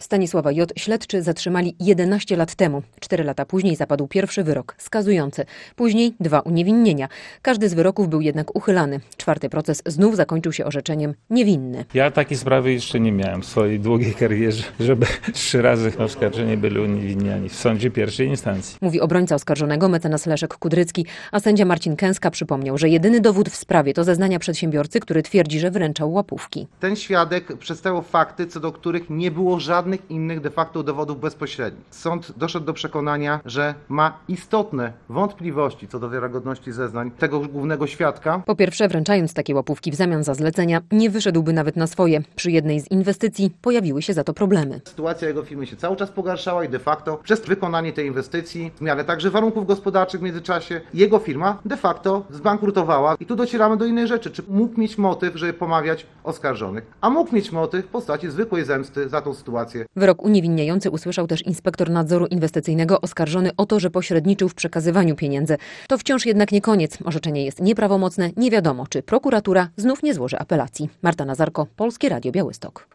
Stanisława J. śledczy zatrzymali 11 lat temu. 4 lata później zapadł pierwszy wyrok skazujący. Później 2 uniewinnienia. Każdy z wyroków był jednak uchylany. 4. proces znów zakończył się orzeczeniem niewinny. Ja takiej sprawy jeszcze nie miałem w swojej długiej karierze, żeby 3 razy oskarżeni byli uniewinniani w sądzie pierwszej instancji. Mówi obrońca oskarżonego mecenas Leszek Kudrycki, a sędzia Marcin Kęska przypomniał, że jedyny dowód w sprawie to zeznania przedsiębiorcy, który twierdzi, że wręczał łapówki. Ten świadek przedstawiał fakty, co do których nie było żadnych innych de facto dowodów bezpośrednich. Sąd doszedł do przekonania, że ma istotne wątpliwości co do wiarygodności zeznań tego głównego świadka. Po pierwsze, wręczając takie łapówki w zamian za zlecenia, nie wyszedłby nawet na swoje. Przy jednej z inwestycji pojawiły się za to problemy. Sytuacja jego firmy się cały czas pogarszała i de facto przez wykonanie tej inwestycji, zmianę także warunków gospodarczych w międzyczasie, jego firma de facto zbankrutowała. I tu docieramy do innej rzeczy. Czy mógł mieć motyw, żeby pomawiać oskarżonych? A mógł mieć motyw w postaci zwykłej zemsty za tą sytuację. Wyrok uniewinniający usłyszał też inspektor nadzoru inwestycyjnego oskarżony o to, że pośredniczył w przekazywaniu pieniędzy. To wciąż jednak nie koniec. Orzeczenie jest nieprawomocne. Nie wiadomo, czy prokuratura znów nie złoży apelacji. Marta Nazarko, Polskie Radio Białystok.